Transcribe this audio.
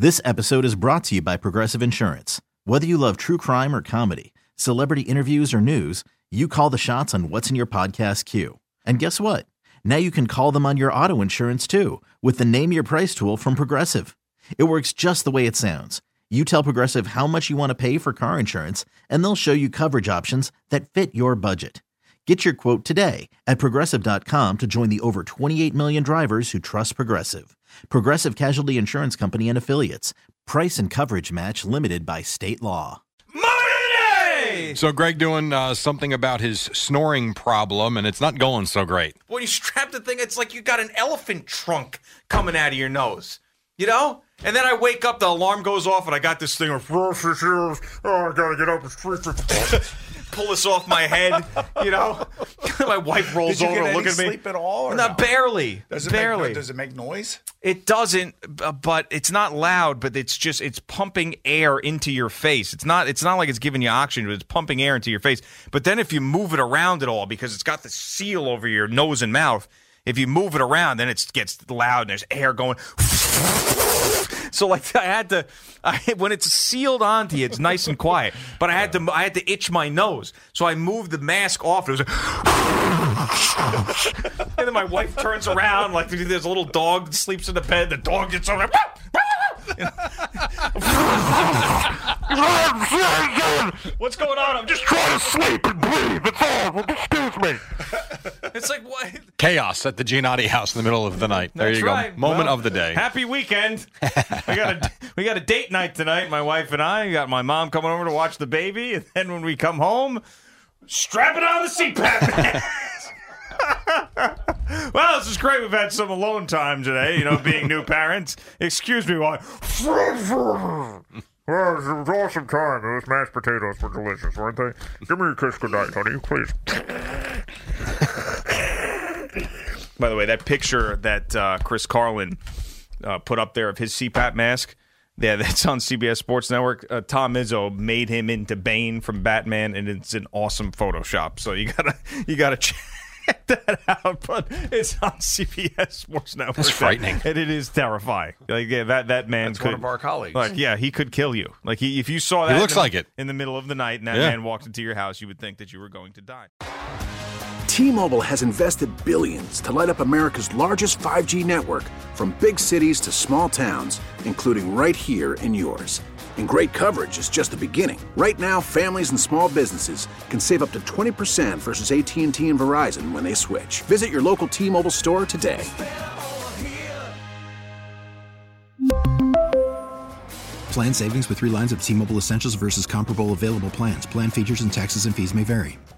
This episode is brought to you by Progressive Insurance. Whether you love true crime or comedy, celebrity interviews or news, you call the shots on what's in your podcast queue. And guess what? Now you can call them on your auto insurance too with the Name Your Price tool from Progressive. It works just the way it sounds. You tell Progressive how much you want to pay for car insurance, and they'll show you coverage options that fit your budget. Get your quote today at Progressive.com to join the over 28 million drivers who trust Progressive. Progressive Casualty Insurance Company and Affiliates. Price and coverage match limited by state law. Money! So Greg doing something about his snoring problem, and it's not going so great. When you strap the thing, it's like you got an elephant trunk coming out of your nose. You know? And then I wake up, the alarm goes off, and I got this thing of, oh, I gotta get up. Pull this off my head, you know? My wife rolls over and look at me. Did you get any sleep at all? Or no, barely. Does it make noise? It doesn't, but it's not loud, but it's pumping air into your face. It's not like it's giving you oxygen, but it's pumping air into your face. But then if you move it around at all, because it's got the seal over your nose and mouth, if you move it around, then it gets loud and there's air going. So like when it's sealed onto you, it's nice and quiet. But I had to itch my nose, so I moved the mask off. It was and then my wife turns around like there's a little dog that sleeps in the bed. The dog gets over. What's going on? I'm just trying to sleep and breathe. That's all. Excuse me. It's like what? Chaos at the Giannotti house in the middle of the night. There you go. Right. Moment of the day. Happy weekend. we got a date night tonight, my wife and I. We got my mom coming over to watch the baby, and then when we come home, strap it on the CPAP. Well, this is great. We've had some alone time today, you know, being new parents. Excuse me while Well, it was an awesome time. Those mashed potatoes were delicious, weren't they? Give me a kiss goodnight, honey, please. By the way, that picture that Chris Carlin put up there of his CPAP mask, yeah, that's on CBS Sports Network. Tom Izzo made him into Bane from Batman, and it's an awesome Photoshop. So you gotta check that out. But it's on CBS Sports Network. That's frightening, and it is terrifying. Like that man That's could, one of our colleagues. Like, yeah, he could kill you. Like if you saw that, he looks like it in the middle of the night, and that man walked into your house, you would think that you were going to die. T-Mobile has invested billions to light up America's largest 5G network, from big cities to small towns, including right here in yours. And great coverage is just the beginning. Right now, families and small businesses can save up to 20% versus AT&T and Verizon when they switch. Visit your local T-Mobile store today. Plan savings with 3 lines of T-Mobile Essentials versus comparable available plans. Plan features and taxes and fees may vary.